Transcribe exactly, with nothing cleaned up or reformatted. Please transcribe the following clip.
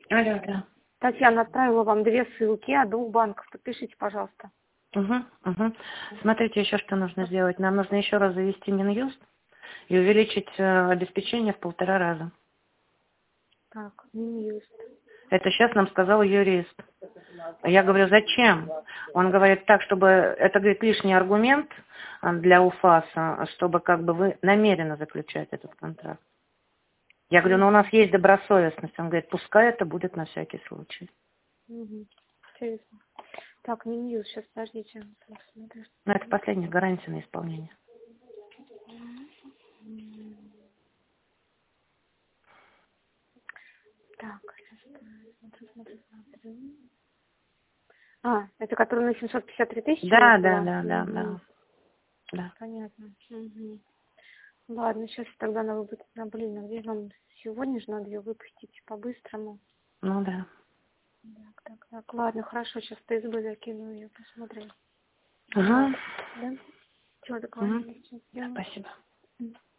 Алло, да. Татьяна отправила вам две ссылки от двух банков. Подпишите, пожалуйста. Угу, угу. Смотрите, еще что нужно сделать. Нам нужно еще раз завести Минюст и увеличить э, обеспечение в полтора раза. Так, Минюст. Это сейчас нам сказал юрист. Я говорю, зачем? Он говорит так, чтобы... Это, говорит, лишний аргумент для УФАСа, чтобы как бы вы намеренно заключать этот контракт. Я говорю, ну у нас есть добросовестность. Он говорит, пускай это будет на всякий случай. Угу. Интересно. Так, Минюст, сейчас подождите. Посмотрю. Но это последняя гарантия на исполнение. Так, сейчас смотрю, смотрю, смотрю. А, это который на семьсот пятьдесят три тысячи у Да, вас да, была? да, да, Угу. да. Да. Понятно. Угу. Ладно, сейчас тогда надо будет, на, блин, а где нам сегодня же надо ее выпустить по-быстрому. Ну да. Так, так, так, ладно, хорошо, сейчас Т С Б закину ее, посмотрим. Ага. Да? Чего Угу. договорились? Спасибо.